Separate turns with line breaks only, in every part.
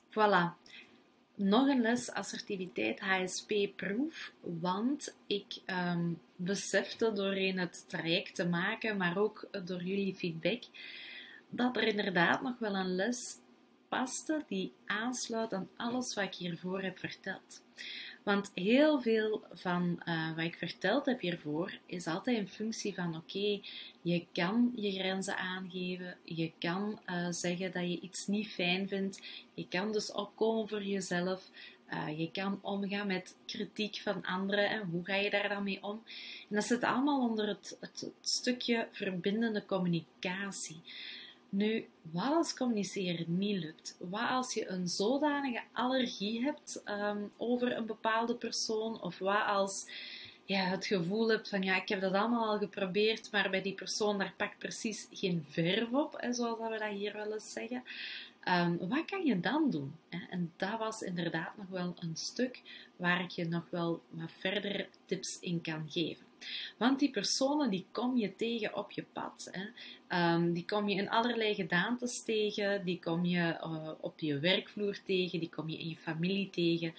Voilà. Nog een les assertiviteit HSP-proof, want ik besefte doorheen het traject te maken, maar ook door jullie feedback, dat er inderdaad nog wel een les paste die aansluit aan alles wat ik hiervoor heb verteld. Want heel veel van wat ik verteld heb hiervoor is altijd in functie van oké, je kan je grenzen aangeven, je kan zeggen dat je iets niet fijn vindt, je kan dus opkomen voor jezelf, je kan omgaan met kritiek van anderen en hoe ga je daar dan mee om? En dat zit allemaal onder het stukje verbindende communicatie. Nu, wat als communiceren niet lukt? Wat als je een zodanige allergie hebt over een bepaalde persoon? Of wat als je het gevoel hebt van ja, ik heb dat allemaal al geprobeerd, maar bij die persoon daar pakt precies geen verf op, hè, zoals we dat hier wel eens zeggen. Wat kan je dan doen? Hè? En dat was inderdaad nog wel een stuk waar ik je nog wel wat verdere tips in kan geven. Want die personen die kom je tegen op je pad. Hè. Die kom je in allerlei gedaantes tegen. Die kom je op je werkvloer tegen. Die kom je in je familie tegen.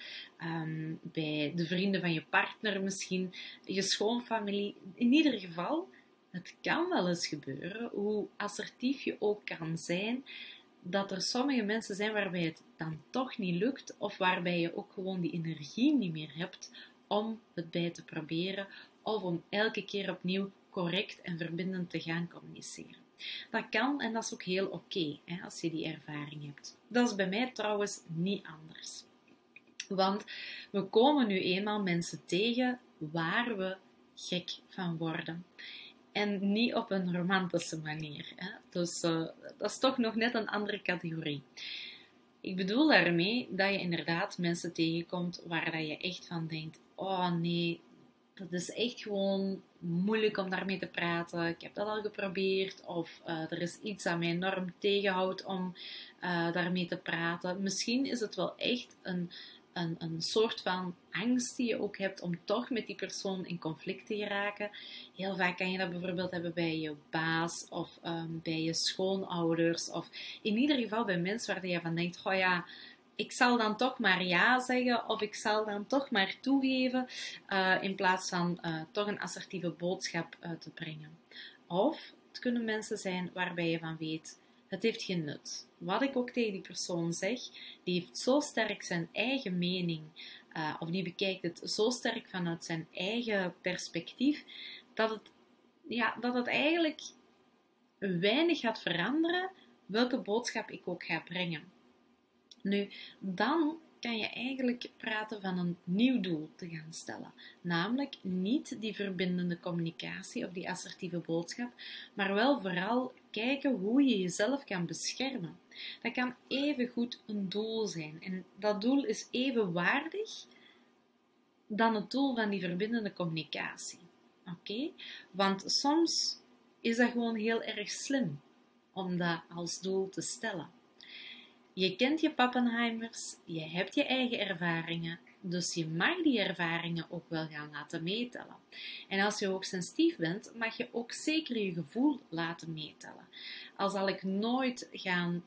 Bij de vrienden van je partner misschien. Je schoonfamilie. In ieder geval, het kan wel eens gebeuren, hoe assertief je ook kan zijn, dat er sommige mensen zijn waarbij het dan toch niet lukt. Of waarbij je ook gewoon die energie niet meer hebt om het bij te proberen. Of om elke keer opnieuw correct en verbindend te gaan communiceren. Dat kan en dat is ook heel oké, als je die ervaring hebt. Dat is bij mij trouwens niet anders. Want we komen nu eenmaal mensen tegen waar we gek van worden. En niet op een romantische manier. Hè? Dus dat is toch nog net een andere categorie. Ik bedoel daarmee dat je inderdaad mensen tegenkomt waar dat je echt van denkt, oh nee, dat is echt gewoon moeilijk om daarmee te praten. Ik heb dat al geprobeerd. Of er is iets dat mij enorm tegenhoudt om daarmee te praten. Misschien is het wel echt een soort van angst die je ook hebt om toch met die persoon in conflict te geraken. Heel vaak kan je dat bijvoorbeeld hebben bij je baas of bij je schoonouders. Of in ieder geval bij mensen waar je van denkt, oh ja, ik zal dan toch maar ja zeggen of ik zal dan toch maar toegeven in plaats van toch een assertieve boodschap uit te brengen. Of het kunnen mensen zijn waarbij je van weet, het heeft geen nut. Wat ik ook tegen die persoon zeg, die heeft zo sterk zijn eigen mening of die bekijkt het zo sterk vanuit zijn eigen perspectief dat het eigenlijk weinig gaat veranderen welke boodschap ik ook ga brengen. Nu, dan kan je eigenlijk praten van een nieuw doel te gaan stellen. Namelijk niet die verbindende communicatie of die assertieve boodschap, maar wel vooral kijken hoe je jezelf kan beschermen. Dat kan even goed een doel zijn. En dat doel is even waardig dan het doel van die verbindende communicatie. Oké? Want soms is dat gewoon heel erg slim om dat als doel te stellen. Je kent je Pappenheimers, je hebt je eigen ervaringen, dus je mag die ervaringen ook wel gaan laten meetellen. En als je ook sensitief bent, mag je ook zeker je gevoel laten meetellen. Al zal ik nooit gaan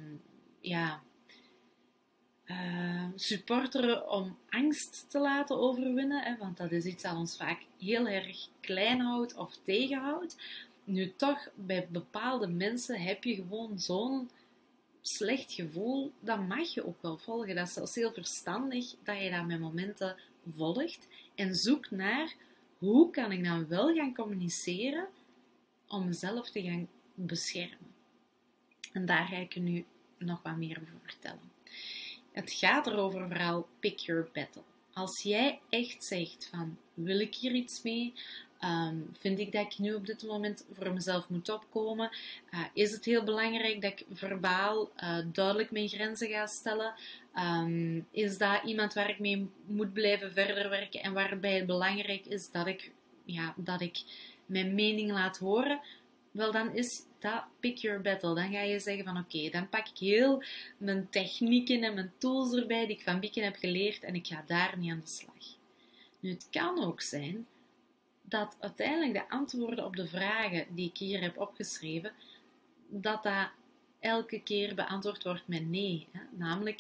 supporteren om angst te laten overwinnen, hè, want dat is iets dat ons vaak heel erg klein houdt of tegenhoudt. Nu toch, bij bepaalde mensen heb je gewoon zo'n slecht gevoel, dat mag je ook wel volgen. Dat is zelfs heel verstandig dat je dat met momenten volgt en zoekt naar hoe kan ik dan wel gaan communiceren om mezelf te gaan beschermen. En daar ga ik je nu nog wat meer over vertellen. Het gaat erover vooral pick your battle. Als jij echt zegt van, wil ik hier iets mee? Vind ik dat ik nu op dit moment voor mezelf moet opkomen? Is het heel belangrijk dat ik verbaal duidelijk mijn grenzen ga stellen? Is dat iemand waar ik mee moet blijven verder werken en waarbij het belangrijk is dat ik mijn mening laat horen? Wel, dan is dat pick your battle. Dan ga je zeggen van oké, dan pak ik heel mijn technieken en mijn tools erbij die ik van Bieken heb geleerd en ik ga daar niet aan de slag. Nu, het kan ook zijn dat uiteindelijk de antwoorden op de vragen die ik hier heb opgeschreven, dat elke keer beantwoord wordt met nee. Hè? Namelijk,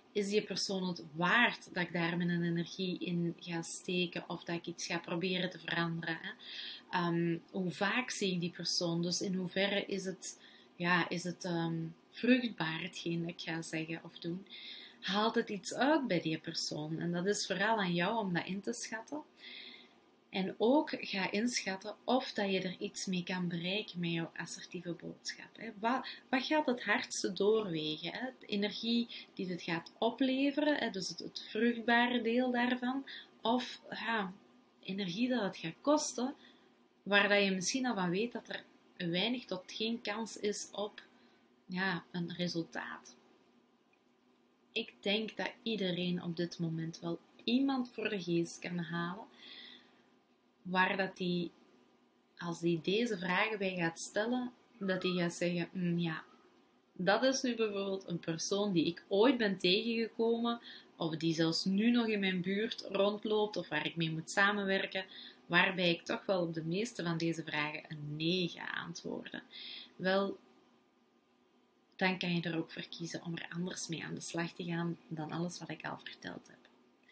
is die persoon het waard dat ik daar mijn energie in ga steken of dat ik iets ga proberen te veranderen? Hè? Hoe vaak zie ik die persoon? Dus in hoeverre is het vruchtbaar, hetgeen dat ik ga zeggen of doen? Haalt het iets uit bij die persoon? En dat is vooral aan jou om dat in te schatten. En ook ga inschatten of dat je er iets mee kan bereiken met jouw assertieve boodschap. Hè. Wat gaat het hardste doorwegen? Hè? De energie die het gaat opleveren, hè? Dus het vruchtbare deel daarvan. Of energie dat het gaat kosten, waar dat je misschien al van weet dat er weinig tot geen kans is op een resultaat. Ik denk dat iedereen op dit moment wel iemand voor de geest kan halen, waar dat die, als die deze vragen bij gaat stellen, dat die gaat zeggen, dat is nu bijvoorbeeld een persoon die ik ooit ben tegengekomen, of die zelfs nu nog in mijn buurt rondloopt, of waar ik mee moet samenwerken, waarbij ik toch wel op de meeste van deze vragen een nee ga antwoorden. Wel, dan kan je er ook voor kiezen om er anders mee aan de slag te gaan dan alles wat ik al verteld heb.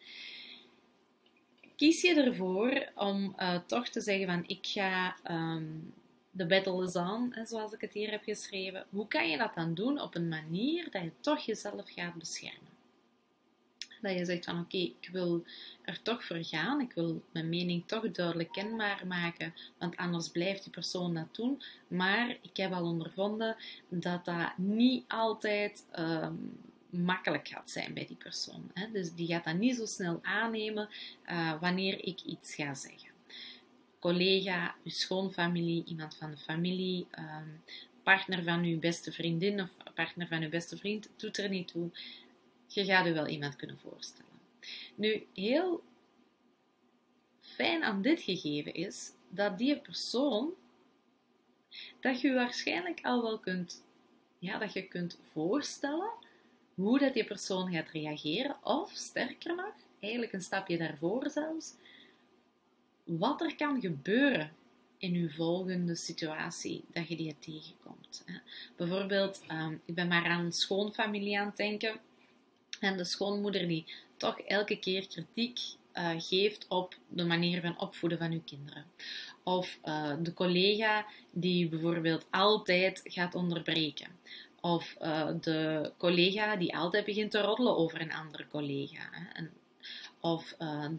Kies je ervoor om toch te zeggen van ik ga, the battle is on, zoals ik het hier heb geschreven. Hoe kan je dat dan doen op een manier dat je toch jezelf gaat beschermen? Dat je zegt van oké, ik wil er toch voor gaan. Ik wil mijn mening toch duidelijk kenbaar maken. Want anders blijft die persoon dat doen. Maar ik heb al ondervonden dat dat niet altijd makkelijk gaat zijn bij die persoon. Hè? Dus die gaat dat niet zo snel aannemen wanneer ik iets ga zeggen. Collega, uw schoonfamilie, iemand van de familie, partner van uw beste vriendin of partner van uw beste vriend, doet er niet toe. Je gaat u wel iemand kunnen voorstellen. Nu, heel fijn aan dit gegeven is dat die persoon, dat je waarschijnlijk al wel kunt voorstellen hoe dat die persoon gaat reageren, of sterker nog, eigenlijk een stapje daarvoor zelfs, wat er kan gebeuren in uw volgende situatie dat je die tegenkomt. Bijvoorbeeld, ik ben maar aan een schoonfamilie aan het denken. En de schoonmoeder die toch elke keer kritiek geeft op de manier van opvoeden van uw kinderen. Of de collega die bijvoorbeeld altijd gaat onderbreken. Of de collega die altijd begint te roddelen over een andere collega. Hè. Of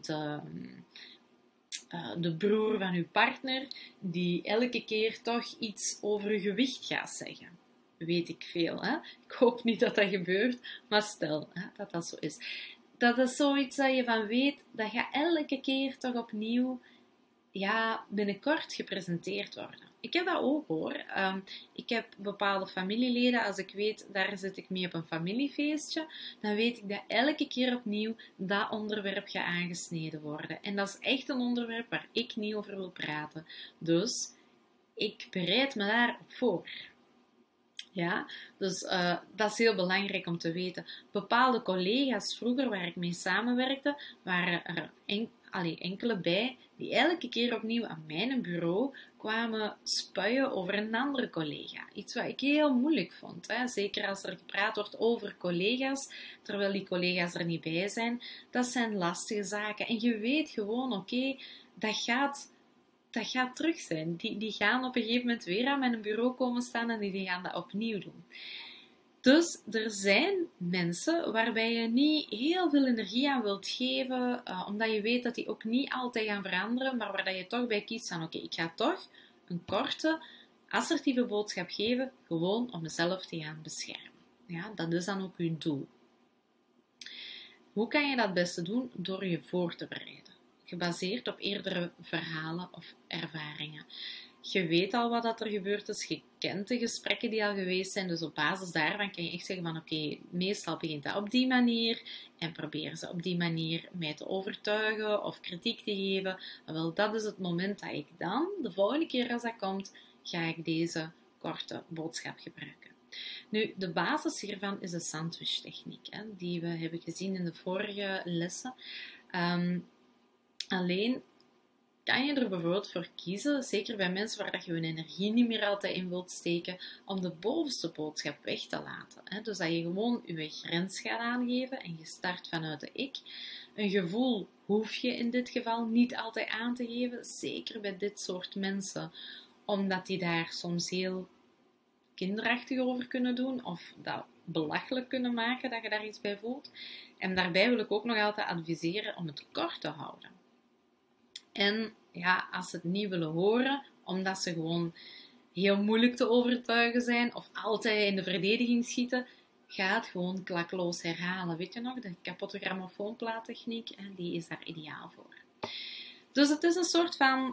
de broer van uw partner die elke keer toch iets over uw gewicht gaat zeggen. Weet ik veel. Hè? Ik hoop niet dat dat gebeurt, maar stel dat dat zo is. Dat is zoiets dat je van weet, dat gaat elke keer toch opnieuw binnenkort gepresenteerd worden. Ik heb dat ook hoor. Ik heb bepaalde familieleden, als ik weet, daar zit ik mee op een familiefeestje, dan weet ik dat elke keer opnieuw dat onderwerp gaat aangesneden worden. En dat is echt een onderwerp waar ik niet over wil praten. Dus ik bereid me daarop voor. Ja, dus dat is heel belangrijk om te weten. Bepaalde collega's vroeger waar ik mee samenwerkte, waren er enkele bij die elke keer opnieuw aan mijn bureau kwamen spuien over een andere collega. Iets wat ik heel moeilijk vond. Hè? Zeker als er gepraat wordt over collega's, terwijl die collega's er niet bij zijn. Dat zijn lastige zaken. En je weet gewoon, oké, dat gaat terug zijn. Die gaan op een gegeven moment weer aan mijn bureau komen staan en die gaan dat opnieuw doen. Dus er zijn mensen waarbij je niet heel veel energie aan wilt geven, omdat je weet dat die ook niet altijd gaan veranderen, maar waar dat je toch bij kiest van oké, ik ga toch een korte, assertieve boodschap geven, gewoon om mezelf te gaan beschermen. Ja, dat is dan ook je doel. Hoe kan je dat het beste doen? Door je voor te bereiden. Gebaseerd op eerdere verhalen of ervaringen. Je weet al wat dat er gebeurd is, je kent de gesprekken die al geweest zijn, dus op basis daarvan kan je echt zeggen van oké, meestal begint dat op die manier en probeer ze op die manier mij te overtuigen of kritiek te geven. Wel, dat is het moment dat ik dan, de volgende keer als dat komt, ga ik deze korte boodschap gebruiken. Nu, de basis hiervan is de sandwich-techniek, die we hebben gezien in de vorige lessen. Alleen, kan je er bijvoorbeeld voor kiezen, zeker bij mensen waar dat je hun energie niet meer altijd in wilt steken, om de bovenste boodschap weg te laten. Hè? Dus dat je gewoon je grens gaat aangeven en je start vanuit de ik. Een gevoel hoef je in dit geval niet altijd aan te geven, zeker bij dit soort mensen, omdat die daar soms heel kinderachtig over kunnen doen of dat belachelijk kunnen maken dat je daar iets bij voelt. En daarbij wil ik ook nog altijd adviseren om het kort te houden. En ja, als ze het niet willen horen, omdat ze gewoon heel moeilijk te overtuigen zijn of altijd in de verdediging schieten, ga het gewoon klakkeloos herhalen. Weet je nog, de kapotte grammofoonplaattechniek, die is daar ideaal voor. Dus het is een soort van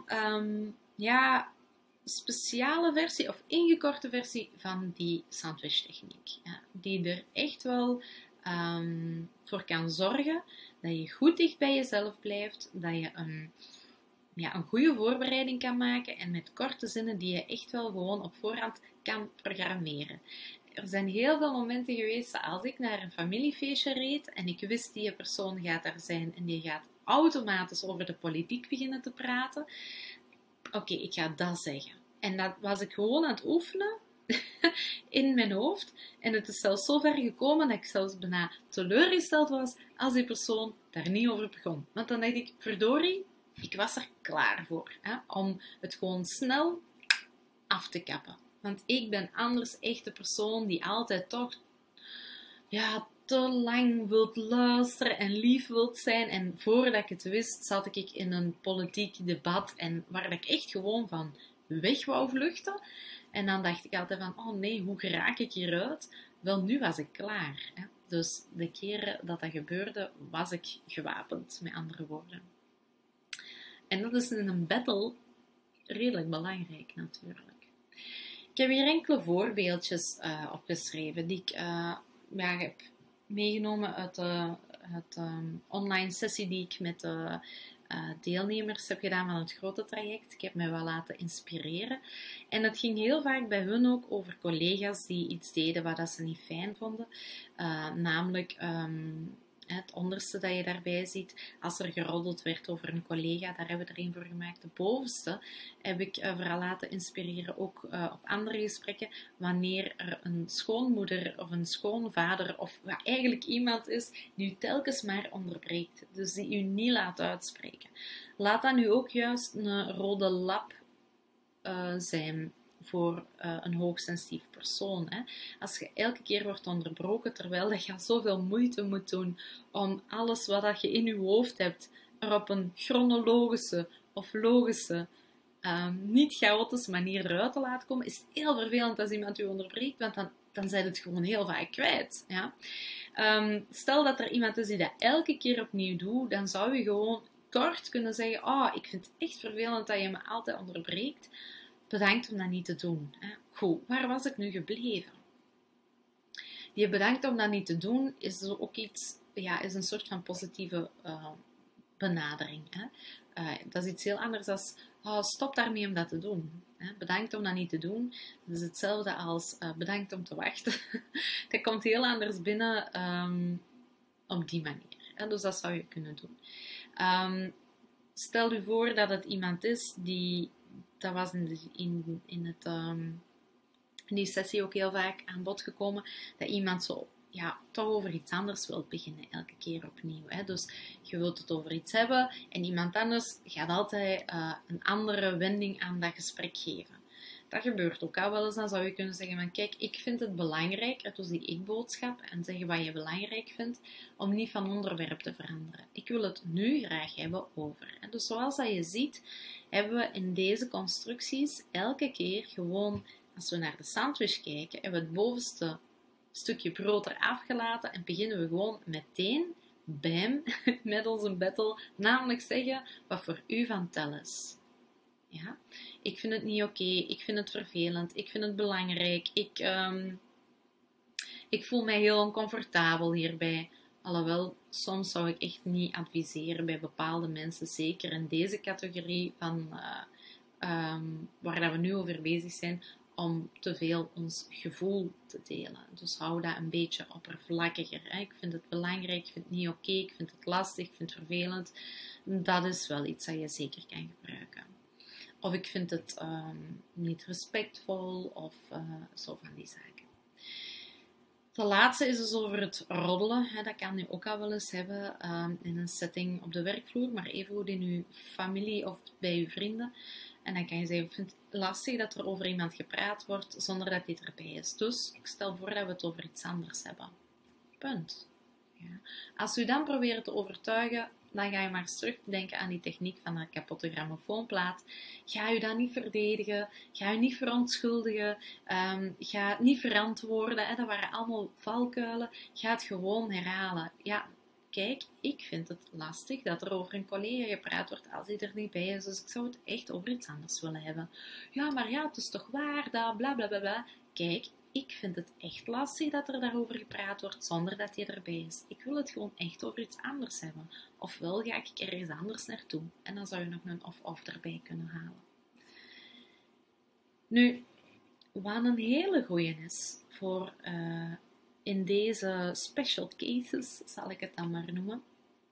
speciale versie of ingekorte versie van die sandwichtechniek. Ja, die er echt wel voor kan zorgen dat je goed dicht bij jezelf blijft, dat je een goede voorbereiding kan maken en met korte zinnen die je echt wel gewoon op voorhand kan programmeren. Er zijn heel veel momenten geweest als ik naar een familiefeestje reed en ik wist die persoon gaat daar zijn en die gaat automatisch over de politiek beginnen te praten. Oké, ik ga dat zeggen. En dat was ik gewoon aan het oefenen in mijn hoofd. En het is zelfs zo ver gekomen dat ik zelfs bijna teleurgesteld was als die persoon daar niet over begon. Want dan dacht ik, verdorie, ik was er klaar voor. Om het gewoon snel af te kappen. Want ik ben anders echt de persoon die altijd toch te lang wilt luisteren en lief wilt zijn. En voordat ik het wist, zat ik in een politiek debat en waar ik echt gewoon van weg wou vluchten. En dan dacht ik altijd van, oh nee, hoe geraak ik hieruit? Wel, nu was ik klaar. Dus de keren dat gebeurde, was ik gewapend, met andere woorden. En dat is in een battle redelijk belangrijk natuurlijk. Ik heb hier enkele voorbeeldjes opgeschreven die ik heb meegenomen uit de online sessie die ik met de deelnemers heb gedaan van het grote traject. Ik heb mij wel laten inspireren. En het ging heel vaak bij hun ook over collega's die iets deden wat ze niet fijn vonden. Namelijk het onderste dat je daarbij ziet, als er geroddeld werd over een collega, daar hebben we er een voor gemaakt. De bovenste heb ik vooral laten inspireren, ook op andere gesprekken, wanneer er een schoonmoeder of een schoonvader of wat eigenlijk iemand is die u telkens maar onderbreekt, dus die u niet laat uitspreken. Laat dat nu ook juist een rode lap zijn voor een hoogsensitief persoon. Hè. Als je elke keer wordt onderbroken, terwijl je zoveel moeite moet doen om alles wat je in je hoofd hebt er op een chronologische of logische, niet chaotische manier eruit te laten komen, is het heel vervelend als iemand je onderbreekt, want dan zijn het gewoon heel vaak kwijt. Ja. Stel dat er iemand is die dat elke keer opnieuw doet, dan zou je gewoon kort kunnen zeggen, ik vind het echt vervelend dat je me altijd onderbreekt. Bedankt om dat niet te doen. Goed, waar was ik nu gebleven? Die bedankt om dat niet te doen is ook iets, is een soort van positieve benadering. Dat is iets heel anders dan stop daarmee om dat te doen. Bedankt om dat niet te doen. Dat is hetzelfde als bedankt om te wachten. Dat komt heel anders binnen op die manier. Dus dat zou je kunnen doen. Stel je voor dat het iemand is die... Dat was in die sessie ook heel vaak aan bod gekomen, dat iemand zo toch over iets anders wil beginnen, elke keer opnieuw. Hè. Dus je wilt het over iets hebben en iemand anders gaat altijd een andere wending aan dat gesprek geven. Dat gebeurt ook al wel eens. Dan zou je kunnen zeggen van kijk, ik vind het belangrijk, het was die ik-boodschap, en zeggen wat je belangrijk vindt, om niet van onderwerp te veranderen. Ik wil het nu graag hebben over. En dus zoals dat je ziet, hebben we in deze constructies elke keer gewoon, als we naar de sandwich kijken, hebben we het bovenste stukje brood eraf gelaten en beginnen we gewoon meteen, bam, met onze battle, namelijk zeggen wat voor u van tel is. Ja? Ik vind het niet oké, ik vind het vervelend, ik vind het belangrijk, ik voel mij heel oncomfortabel hierbij. Alhoewel, soms zou ik echt niet adviseren bij bepaalde mensen, zeker in deze categorie van waar dat we nu over bezig zijn, om te veel ons gevoel te delen. Dus hou dat een beetje oppervlakkiger. Hè. Ik vind het belangrijk, ik vind het niet oké, ik vind het lastig, ik vind het vervelend. Dat is wel iets dat je zeker kan gebruiken. Of ik vind het niet respectvol of zo van die zaken. De laatste is dus over het roddelen. Hè. Dat kan je ook al wel eens hebben in een setting op de werkvloer, maar evengoed in je familie of bij je vrienden. En dan kan je zeggen, ik vind het lastig dat er over iemand gepraat wordt zonder dat dit erbij is. Dus ik stel voor dat we het over iets anders hebben. Punt. Ja. Als u dan probeert te overtuigen, dan ga je maar eens terugdenken aan die techniek van de kapotte grammofoonplaat. Ga je dan niet verdedigen, ga je niet verontschuldigen, ga het niet verantwoorden. Hè. Dat waren allemaal valkuilen. Ga het gewoon herhalen. Ja, kijk, ik vind het lastig dat er over een collega gepraat wordt als hij er niet bij is. Dus ik zou het echt over iets anders willen hebben. Ja, maar ja, het is toch waar dat bla bla bla bla. Kijk, ik vind het echt lastig dat er daarover gepraat wordt zonder dat hij erbij is. Ik wil het gewoon echt over iets anders hebben. Ofwel ga ik ergens anders naartoe. En dan zou je nog een of erbij kunnen halen. Nu, wat een hele goeie is voor in deze special cases, zal ik het dan maar noemen.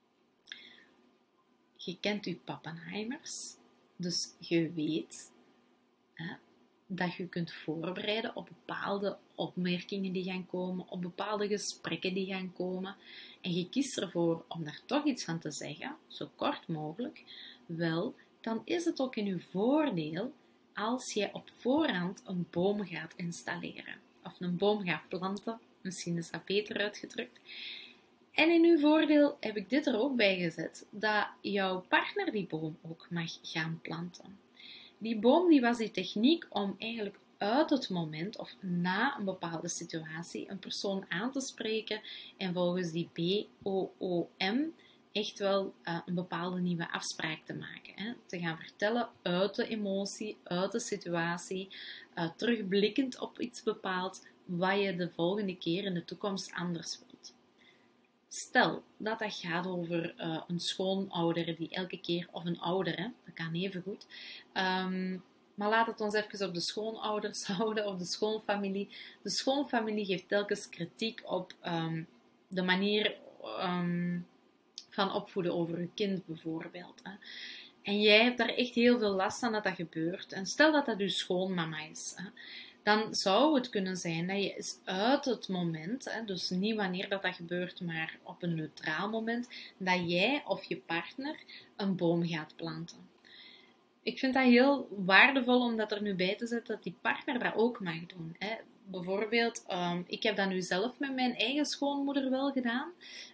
Je kent je Pappenheimers, dus je weet dat je kunt voorbereiden op bepaalde opmerkingen die gaan komen, op bepaalde gesprekken die gaan komen. En je kiest ervoor om daar toch iets van te zeggen, zo kort mogelijk. Wel, dan is het ook in je voordeel als je op voorhand een boom gaat installeren. Of een boom gaat planten, misschien is dat beter uitgedrukt. En in uw voordeel heb ik dit er ook bij gezet, dat jouw partner die boom ook mag gaan planten. Die boom die was die techniek om eigenlijk uit het moment of na een bepaalde situatie een persoon aan te spreken en volgens die BOOM echt wel een bepaalde nieuwe afspraak te maken. Hè? Te gaan vertellen uit de emotie, uit de situatie, terugblikkend op iets bepaald, wat je de volgende keer in de toekomst anders wilt. Stel dat dat gaat over een schoonouder die elke keer, of een ouder, hè, dat kan even goed. Maar laat het ons even op de schoonouders houden, of de schoonfamilie. De schoonfamilie geeft telkens kritiek op de manier van opvoeden over je kind bijvoorbeeld. Hè. En jij hebt daar echt heel veel last aan dat dat gebeurt. En stel dat dat je schoonmama is. Hè. Dan zou het kunnen zijn dat je eens uit het moment, dus niet wanneer dat gebeurt, maar op een neutraal moment, dat jij of je partner een boom gaat planten. Ik vind dat heel waardevol om dat er nu bij te zetten dat die partner dat ook mag doen. Bijvoorbeeld, ik heb dat nu zelf met mijn eigen schoonmoeder wel gedaan.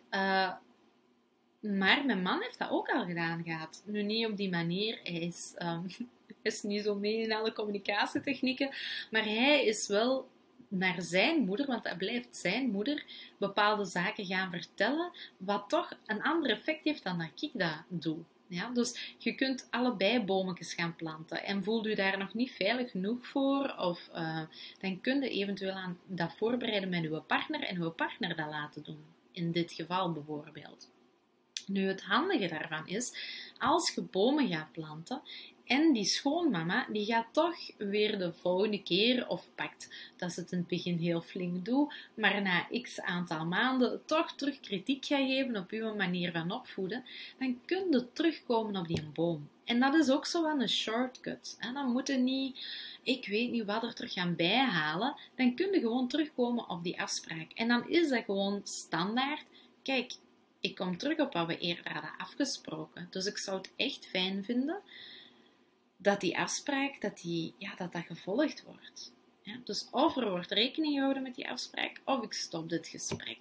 Maar mijn man heeft dat ook al gedaan gehad. Nu niet op die manier. Hij is niet zo mee in alle communicatietechnieken. Maar hij is wel naar zijn moeder, want dat blijft zijn moeder, bepaalde zaken gaan vertellen. Wat toch een ander effect heeft dan dat ik dat doe. Ja, dus je kunt allebei bometjes gaan planten. En voelt u daar nog niet veilig genoeg voor? Of dan kun je eventueel aan dat voorbereiden met uw partner en uw partner dat laten doen. In dit geval bijvoorbeeld. Nu, het handige daarvan is, als je bomen gaat planten en die schoonmama, die gaat toch weer de volgende keer, of pakt dat ze het in het begin heel flink doet, maar na x aantal maanden toch terug kritiek gaat geven op uw manier van opvoeden, dan kun je terugkomen op die boom. En dat is ook zo wel een shortcut. Dan moet je niet, ik weet niet wat er terug gaan bijhalen, dan kun je gewoon terugkomen op die afspraak. En dan is dat gewoon standaard. Kijk, ik kom terug op wat we eerder hadden afgesproken. Dus ik zou het echt fijn vinden dat die afspraak, dat gevolgd wordt. Ja, dus of er wordt rekening gehouden met die afspraak, of ik stop dit gesprek.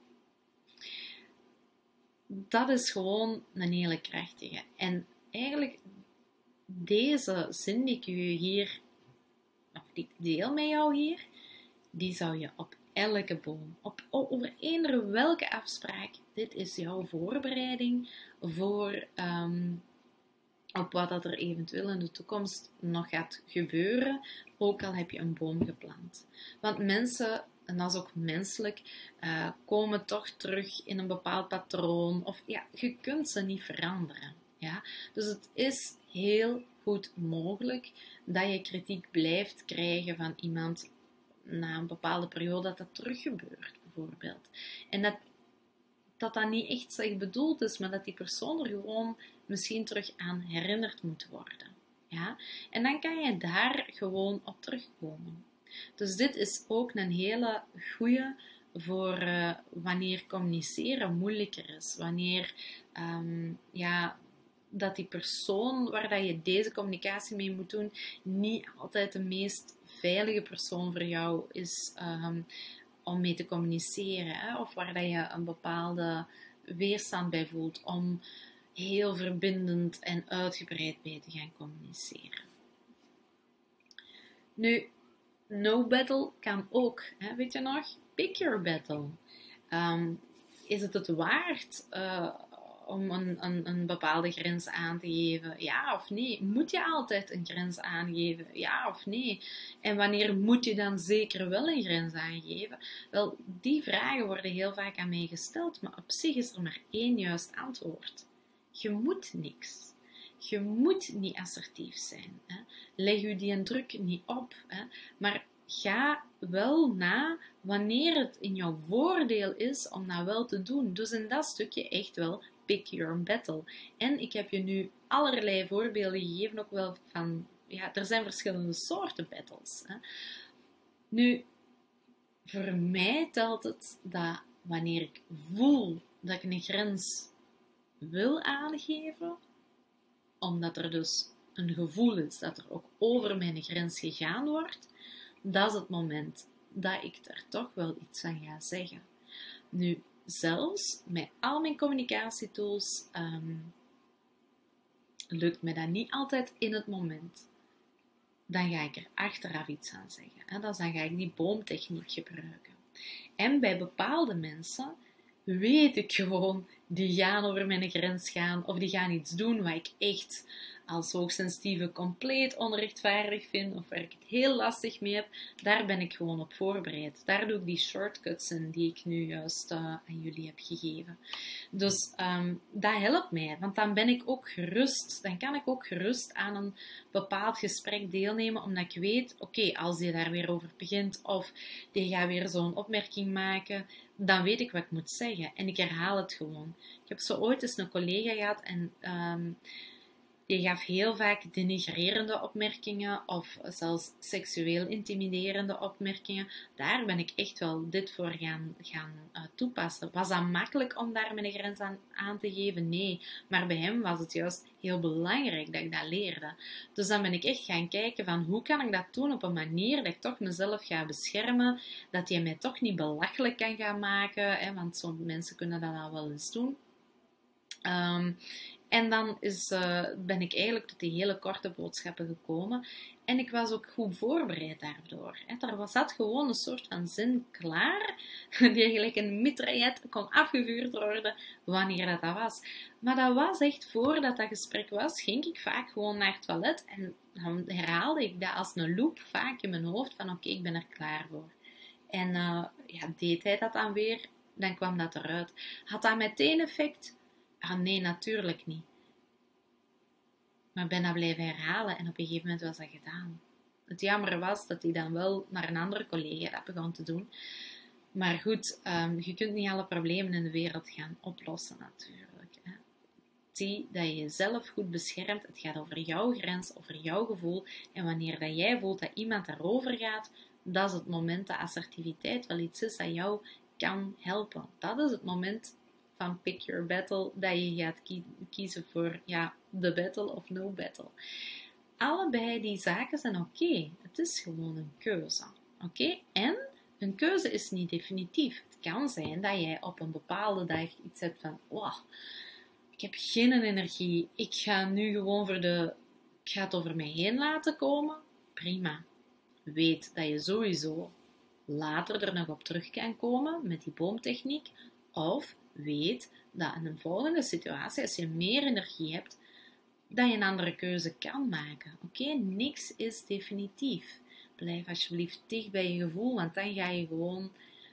Dat is gewoon een hele krachtige. En eigenlijk deze zin die ik u hier, of die ik deel met jou hier, die zou je op elke boom, over eender welke afspraak, dit is jouw voorbereiding voor op wat dat er eventueel in de toekomst nog gaat gebeuren, ook al heb je een boom geplant. Want mensen, en dat is ook menselijk, komen toch terug in een bepaald patroon, of ja, je kunt ze niet veranderen. Ja? Dus het is heel goed mogelijk dat je kritiek blijft krijgen van iemand na een bepaalde periode, dat terug gebeurt, bijvoorbeeld. En dat niet echt slecht bedoeld is, maar dat die persoon er gewoon misschien terug aan herinnerd moet worden. Ja? En dan kan je daar gewoon op terugkomen. Dus dit is ook een hele goeie voor wanneer communiceren moeilijker is. Wanneer dat die persoon waar dat je deze communicatie mee moet doen, niet altijd de meest veilige persoon voor jou is om mee te communiceren. Hè? Of waar dat je een bepaalde weerstand bij voelt om heel verbindend en uitgebreid bij te gaan communiceren. Nu, no battle kan ook. Hè? Weet je nog? Pick your battle. Is het waard om een bepaalde grens aan te geven? Ja of nee? Moet je altijd een grens aangeven? Ja of nee? En wanneer moet je dan zeker wel een grens aangeven? Wel, die vragen worden heel vaak aan mij gesteld, maar op zich is er maar één juist antwoord. Je moet niks. Je moet niet assertief zijn. Hè? Leg je die druk niet op. Hè? Maar ga wel na wanneer het in jouw voordeel is om dat wel te doen. Dus in dat stukje echt wel pick your battle. En ik heb je nu allerlei voorbeelden gegeven, ook wel van, ja, er zijn verschillende soorten battles. Hè. Nu, voor mij telt het dat wanneer ik voel dat ik een grens wil aangeven, omdat er dus een gevoel is dat er ook over mijn grens gegaan wordt, dat is het moment dat ik er toch wel iets aan ga zeggen. Nu, zelfs met al mijn communicatietools lukt me dat niet altijd in het moment. Dan ga ik er achteraf iets aan zeggen. Hè? Dan ga ik die boomtechniek gebruiken. En bij bepaalde mensen weet ik gewoon, die gaan over mijn grens gaan, of die gaan iets doen wat ik echt als hoogsensitieve compleet onrechtvaardig vind, of waar ik het heel lastig mee heb. Daar ben ik gewoon op voorbereid. Daar doe ik die shortcuts in die ik nu juist aan jullie heb gegeven. Dus dat helpt mij, want dan ben ik ook gerust. Dan kan ik ook gerust aan een bepaald gesprek deelnemen, omdat ik weet, oké, als die daar weer over begint, of die gaat weer zo'n opmerking maken, dan weet ik wat ik moet zeggen. En ik herhaal het gewoon. Ik heb zo ooit eens een collega gehad en die gaf heel vaak denigrerende opmerkingen of zelfs seksueel intimiderende opmerkingen. Daar ben ik echt wel dit voor gaan toepassen. Was dat makkelijk om daar mijn grens aan te geven? Nee. Maar bij hem was het juist heel belangrijk dat ik dat leerde. Dus dan ben ik echt gaan kijken van hoe kan ik dat doen op een manier dat ik toch mezelf ga beschermen, dat hij mij toch niet belachelijk kan gaan maken, hè, want sommige mensen kunnen dat al wel eens doen. En dan ben ik eigenlijk tot die hele korte boodschappen gekomen. En ik was ook goed voorbereid daardoor. Er zat gewoon een soort van zin klaar, die gelijk een mitraillet kon afgevuurd worden wanneer dat was. Maar dat was echt, voordat dat gesprek was, ging ik vaak gewoon naar het toilet. En dan herhaalde ik dat als een loop vaak in mijn hoofd van oké, ik ben er klaar voor. En deed hij dat dan weer, dan kwam dat eruit. Had dat meteen effect? Ah, nee, natuurlijk niet. Maar ik ben dat blijven herhalen en op een gegeven moment was dat gedaan. Het jammer was dat hij dan wel naar een andere collega dat begon te doen. Maar goed, je kunt niet alle problemen in de wereld gaan oplossen natuurlijk. Hè. Zie dat je jezelf goed beschermt. Het gaat over jouw grens, over jouw gevoel. En wanneer dat jij voelt dat iemand daarover gaat, dat is het moment dat assertiviteit wel iets is dat jou kan helpen. Dat is het moment van pick your battle, dat je gaat kiezen voor de battle of no battle. Allebei die zaken zijn oké. Het is gewoon een keuze. Oké? En een keuze is niet definitief. Het kan zijn dat jij op een bepaalde dag iets hebt van, ik heb geen energie. Ik ga nu gewoon ik ga het over mij heen laten komen. Prima. Weet dat je sowieso later er nog op terug kan komen met die boomtechniek. Of weet dat in een volgende situatie, als je meer energie hebt, dat je een andere keuze kan maken. Oké? Niks is definitief. Blijf alsjeblieft dicht bij je gevoel, want dan ga je gewoon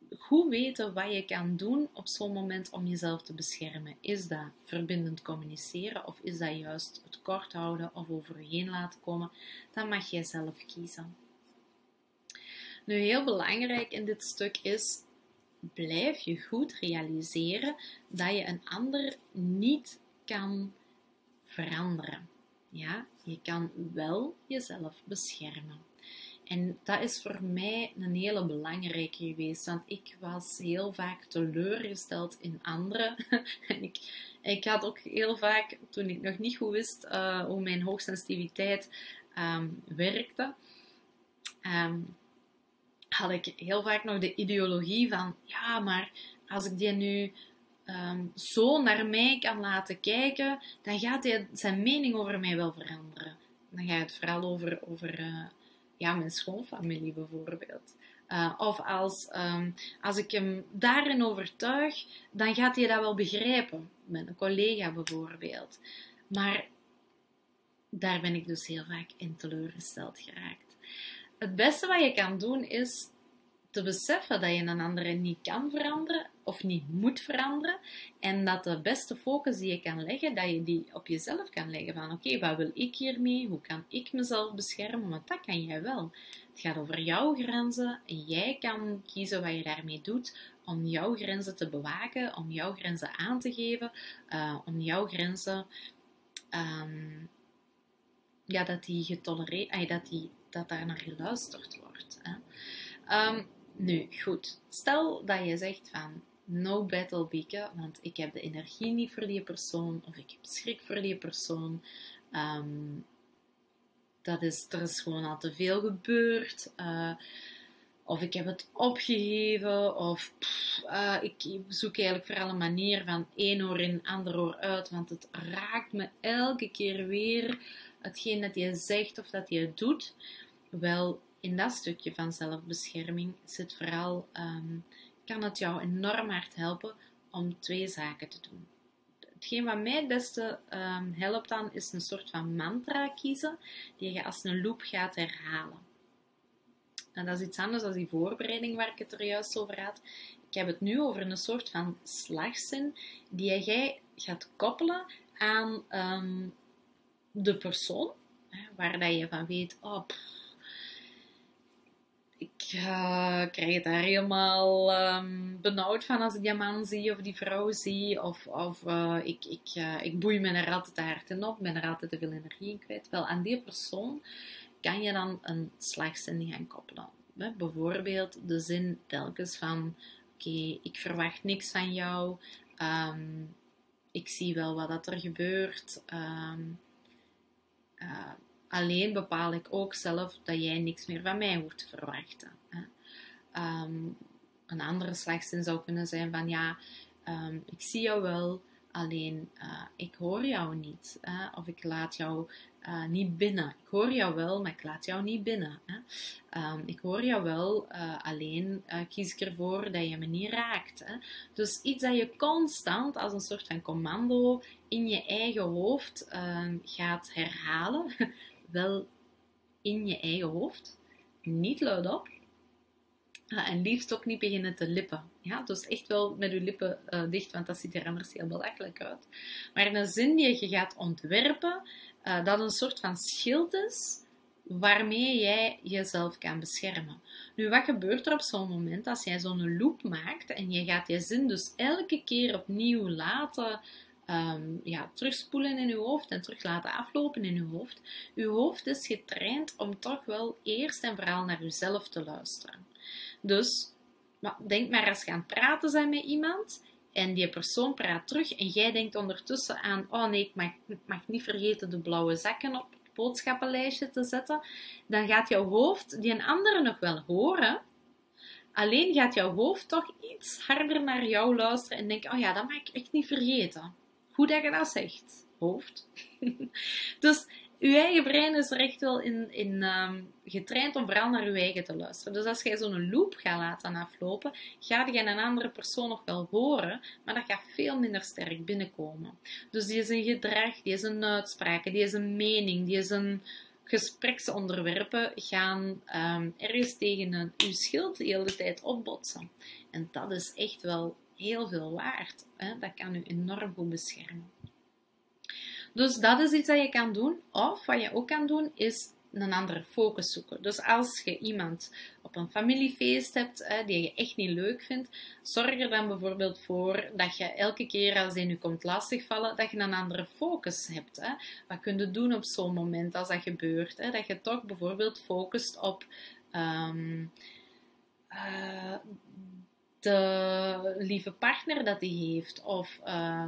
goed weten wat je kan doen op zo'n moment om jezelf te beschermen. Is dat verbindend communiceren of is dat juist het kort houden of over je heen laten komen? Dat mag jij zelf kiezen. Nu, heel belangrijk in dit stuk is, blijf je goed realiseren dat je een ander niet kan veranderen. Ja, je kan wel jezelf beschermen. En dat is voor mij een hele belangrijke geweest, want ik was heel vaak teleurgesteld in anderen. En ik had ook heel vaak, toen ik nog niet goed wist hoe mijn hoogsensitiviteit werkte, had ik heel vaak nog de ideologie van, ja, maar als ik die nu zo naar mij kan laten kijken, dan gaat hij zijn mening over mij wel veranderen. Dan gaat het vooral over mijn schoonfamilie bijvoorbeeld. Of als ik hem daarin overtuig, dan gaat hij dat wel begrijpen. Met een collega bijvoorbeeld. Maar daar ben ik dus heel vaak in teleurgesteld geraakt. Het beste wat je kan doen is te beseffen dat je een andere niet kan veranderen of niet moet veranderen. En dat de beste focus die je kan leggen, dat je die op jezelf kan leggen. Van oké, wat wil ik hiermee? Hoe kan ik mezelf beschermen? Want dat kan jij wel. Het gaat over jouw grenzen en jij kan kiezen wat je daarmee doet om jouw grenzen te bewaken, om jouw grenzen aan te geven, om jouw grenzen dat die getolereerd, dat daar naar geluisterd wordt. Hè. Nu, goed. Stel dat je zegt van, no battle Bieke, want ik heb de energie niet voor die persoon, of ik heb schrik voor die persoon. Er is gewoon al te veel gebeurd. Of ik heb het opgegeven, of ik zoek eigenlijk vooral een manier van één oor in, ander oor uit, want het raakt me elke keer weer, hetgeen dat je zegt of dat je doet. Wel, in dat stukje van zelfbescherming zit vooral, kan het jou enorm hard helpen om 2 zaken te doen. Hetgeen wat mij het beste helpt dan, is een soort van mantra kiezen, die je als een loop gaat herhalen. En dat is iets anders dan die voorbereiding waar ik het er juist over had. Ik heb het nu over een soort van slagzin die jij gaat koppelen aan de persoon, waar dat je van weet, ik krijg het daar helemaal benauwd van als ik die man zie of die vrouw zie. Of ik boei me er altijd te hard in op, ben er altijd te veel energie in kwijt. Wel, aan die persoon kan je dan een slagzin gaan koppelen. Bijvoorbeeld de zin telkens van, oké, ik verwacht niks van jou. Ik zie wel wat er gebeurt. Alleen bepaal ik ook zelf dat jij niks meer van mij hoeft te verwachten. Een andere slagzin zou kunnen zijn van, ik zie jou wel, alleen ik hoor jou niet. Of ik laat jou niet binnen. Ik hoor jou wel, maar ik laat jou niet binnen. Ik hoor jou wel, alleen kies ik ervoor dat je me niet raakt. Dus iets dat je constant als een soort van commando in je eigen hoofd gaat herhalen. Wel in je eigen hoofd. Niet luidop. En liefst ook niet beginnen te lippen. Ja, dus echt wel met je lippen dicht, want dat ziet er anders heel belachelijk uit. Maar een zin die je gaat ontwerpen, dat een soort van schild is, waarmee jij jezelf kan beschermen. Nu, wat gebeurt er op zo'n moment als jij zo'n loop maakt en je gaat je zin dus elke keer opnieuw laten terugspoelen in je hoofd en terug laten aflopen in je hoofd. Je hoofd is getraind om toch wel eerst en vooral naar jezelf te luisteren. Dus denk maar als je aan het praten bent met iemand en die persoon praat terug en jij denkt ondertussen aan, oh nee, ik mag niet vergeten de blauwe zakken op het boodschappenlijstje te zetten, dan gaat jouw hoofd die een andere nog wel horen, alleen gaat jouw hoofd toch iets harder naar jou luisteren en denken, oh ja, dat mag ik echt niet vergeten. Hoe dat je dat zegt, hoofd. Dus je eigen brein is er echt wel in getraind om vooral naar je eigen te luisteren. Dus als jij zo'n loop gaat laten aflopen, ga je een andere persoon nog wel horen, maar dat gaat veel minder sterk binnenkomen. Dus die is een gedrag, die is een uitspraak, die is een mening, die is een gespreksonderwerpen gaan ergens tegen uw schild de hele tijd opbotsen. En dat is echt wel heel veel waard. Hè? Dat kan u enorm goed beschermen. Dus dat is iets dat je kan doen. Of wat je ook kan doen, is een andere focus zoeken. Dus als je iemand op een familiefeest hebt die je echt niet leuk vindt, zorg er dan bijvoorbeeld voor dat je elke keer als hij nu komt lastigvallen, dat je een andere focus hebt. Wat kun je doen op zo'n moment als dat gebeurt? Dat je toch bijvoorbeeld focust op de lieve partner dat hij heeft, of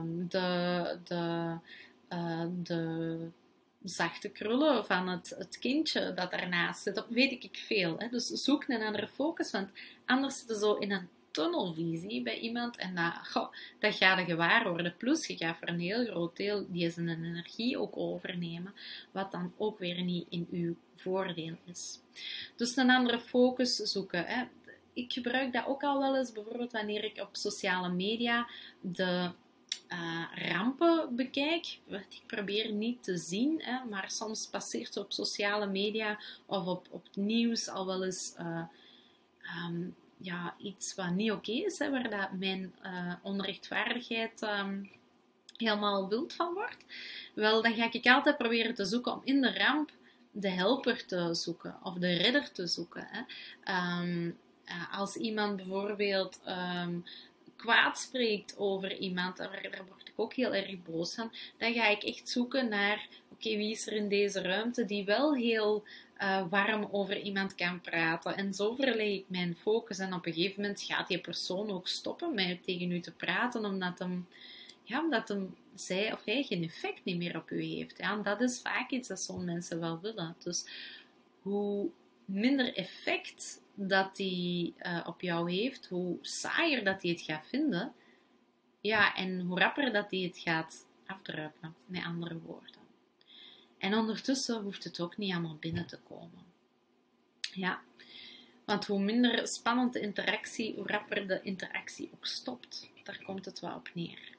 de zachte krullen van het kindje dat daarnaast zit. Dat weet ik veel. Hè? Dus zoek een andere focus, want anders zit je zo in een tunnelvisie bij iemand en dat ga je gewaar worden. Plus, je gaat voor een heel groot deel die zijn energie ook overnemen, wat dan ook weer niet in uw voordeel is. Dus een andere focus zoeken. Hè? Ik gebruik dat ook al wel eens, bijvoorbeeld wanneer ik op sociale media de rampen bekijk, wat ik probeer niet te zien, maar soms passeert op sociale media of op het nieuws al wel eens iets wat niet oké is, waar dat mijn onrechtvaardigheid helemaal wild van wordt. Wel, dan ga ik altijd proberen te zoeken om in de ramp de helper te zoeken of de redder te zoeken. Als iemand bijvoorbeeld kwaad spreekt over iemand, daar word ik ook heel erg boos van, dan ga ik echt zoeken naar, wie is er in deze ruimte die wel heel warm over iemand kan praten. En zo verleg ik mijn focus en op een gegeven moment gaat die persoon ook stoppen met tegen u te praten, omdat zij of hij geen effect niet meer op u heeft. Ja, en dat is vaak iets dat zo'n mensen wel willen. Dus hoe minder effect dat die op jou heeft, hoe saaier dat hij het gaat vinden, ja, en hoe rapper dat hij het gaat afdruipen, met andere woorden. En ondertussen hoeft het ook niet allemaal binnen te komen. Ja, want hoe minder spannend de interactie, hoe rapper de interactie ook stopt. Daar komt het wel op neer.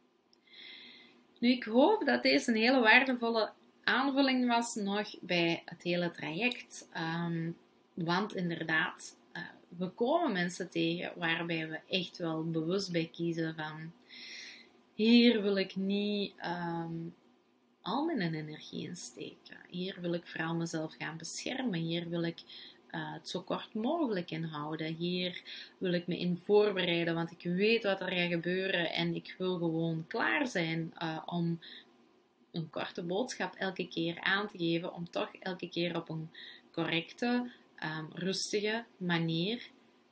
Nu, ik hoop dat deze een hele waardevolle aanvulling was nog bij het hele traject. Want inderdaad, we komen mensen tegen waarbij we echt wel bewust bij kiezen van hier wil ik niet al mijn energie in steken. Hier wil ik vooral mezelf gaan beschermen. Hier wil ik het zo kort mogelijk in houden. Hier wil ik me in voorbereiden, want ik weet wat er gaat gebeuren en ik wil gewoon klaar zijn om een korte boodschap elke keer aan te geven, om toch elke keer op een correcte, rustige manier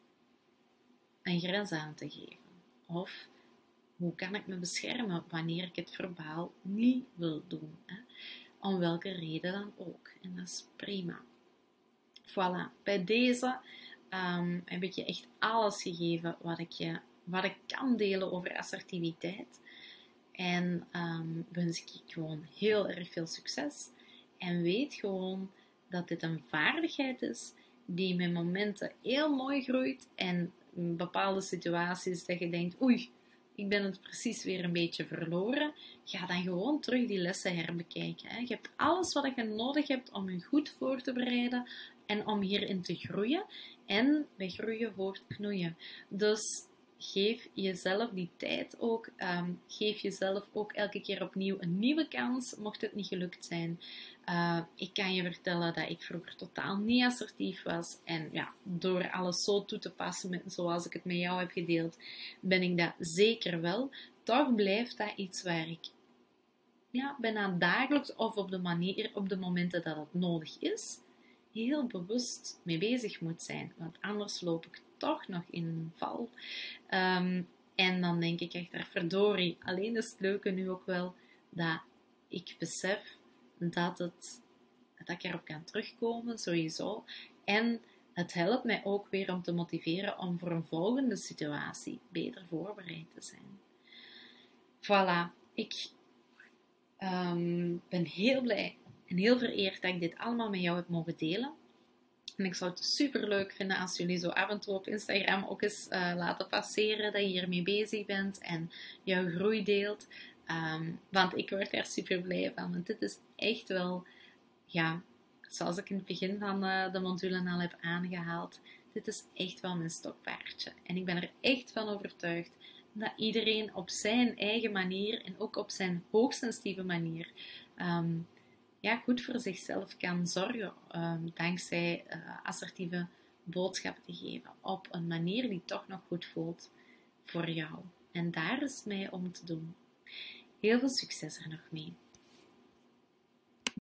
een grens aan te geven. Of hoe kan ik me beschermen wanneer ik het verbaal niet wil doen? Om welke reden dan ook. En dat is prima. Voilà, bij deze heb ik je echt alles gegeven wat ik kan delen over assertiviteit. En wens ik je gewoon heel erg veel succes. En weet gewoon dat dit een vaardigheid is die met momenten heel mooi groeit. En in bepaalde situaties dat je denkt, oei, ik ben het precies weer een beetje verloren. Ga dan gewoon terug die lessen herbekijken. Je hebt alles wat je nodig hebt om je goed voor te bereiden en om hierin te groeien. En bij groeien hoort knoeien. Dus geef jezelf die tijd ook. Geef jezelf ook elke keer opnieuw een nieuwe kans, mocht het niet gelukt zijn. Ik kan je vertellen dat ik vroeger totaal niet assertief was. En ja, door alles zo toe te passen, zoals ik het met jou heb gedeeld, ben ik dat zeker wel. Toch blijft dat iets waar ik bijna dagelijks of op de momenten dat het nodig is, heel bewust mee bezig moet zijn. Want anders loop ik toch nog in een val. En dan denk ik echt, verdorie. Alleen is het leuke nu ook wel dat ik besef dat ik erop kan terugkomen, sowieso. En het helpt mij ook weer om te motiveren om voor een volgende situatie beter voorbereid te zijn. Voilà. Ik ben heel blij en heel vereerd dat ik dit allemaal met jou heb mogen delen. En ik zou het super leuk vinden als jullie zo af en toe op Instagram ook eens laten passeren dat je hiermee bezig bent en jouw groei deelt. Want ik word er super blij van. Want dit is echt wel zoals ik in het begin van de module al heb aangehaald, dit is echt wel mijn stokpaardje. En ik ben er echt van overtuigd dat iedereen op zijn eigen manier en ook op zijn hoogsensitieve manier goed voor zichzelf kan zorgen dankzij assertieve boodschappen te geven op een manier die toch nog goed voelt voor jou. En daar is het mij om te doen. Heel veel succes er nog mee.